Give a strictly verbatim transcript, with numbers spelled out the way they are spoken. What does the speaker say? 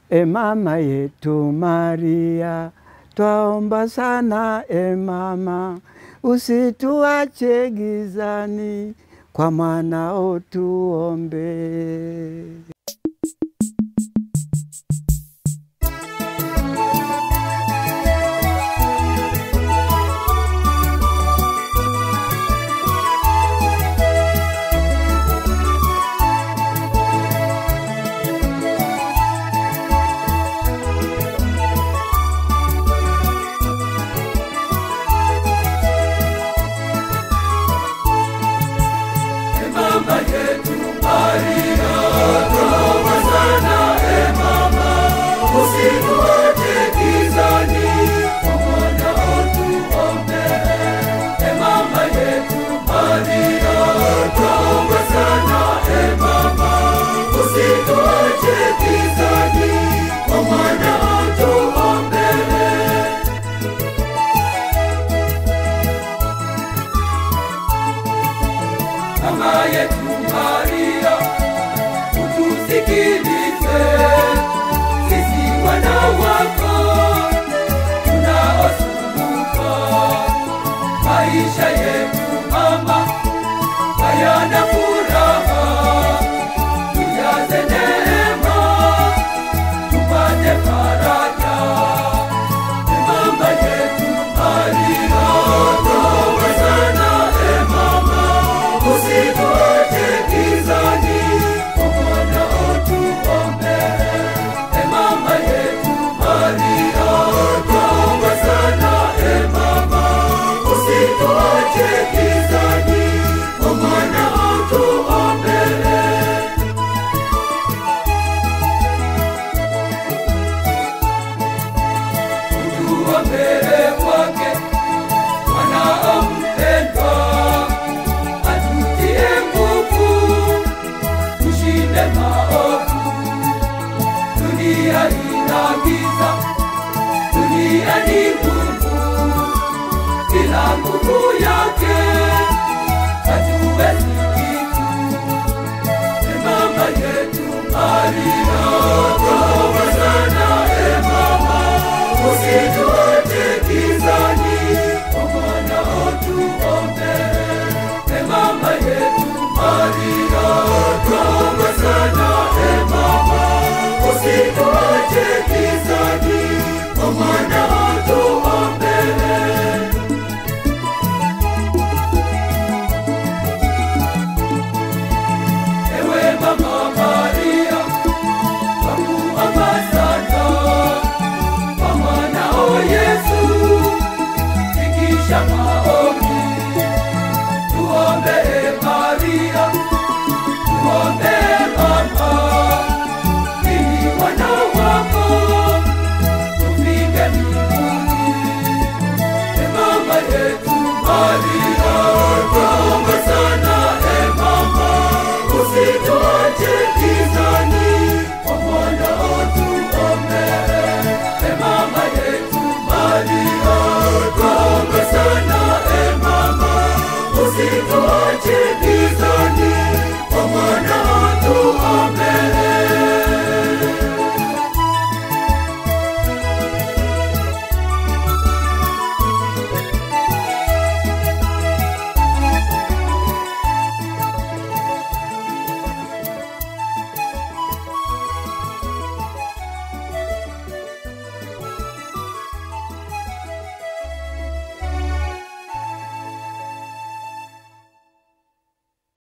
E mama yetu Maria, twaomba sana e mama, usituache gizani, kwa mwanao tuombe. Mama yetu Maria, twaomba sana e mama, usituache gizani, kwa mwanao tuombe. E mama yetu Maria, twaomba sana e mama, usituache gizani, kwa mwanao tuombe. Mama yetu Maria, utusikilize, sisi wana wako tunaosumbuka. Maisha yetu mama hayana furaha, tujaze neema, tupate faraja. Mama yetu Maria, twaomba sana e mama, usituache gizani, kwa mwanao tuombe. E mama yetu Maria, twaomba sana e mama, usituache gizani, kwa mwanao tuombe. Tuombee kwake mwanao mpendwa, atutie nguvu, tushinde maovu. Dunia ina giza, dunia ni ngumu, bila nguvu yake hatuwezi kitu. E mama yetu Maria, twaomba sana e mama, usituache gizani, kwa mwanao tuombe. E mama yetu Maria, twaomba sana e mama, usituache gizani, kwa mwanao tuombe. Ewe mama Maria, twakuomba sana, kwa mwanao Yesu, fikisha maombi. Tuombee Maria, tuombee mama, ili wana wako tufike mbinguni. E mama yetu Maria, twaomba sana e mama, usituache gizani, kwa mwanao tuombe. E mama yetu Maria, twaomba sana e mama, usituache gizani.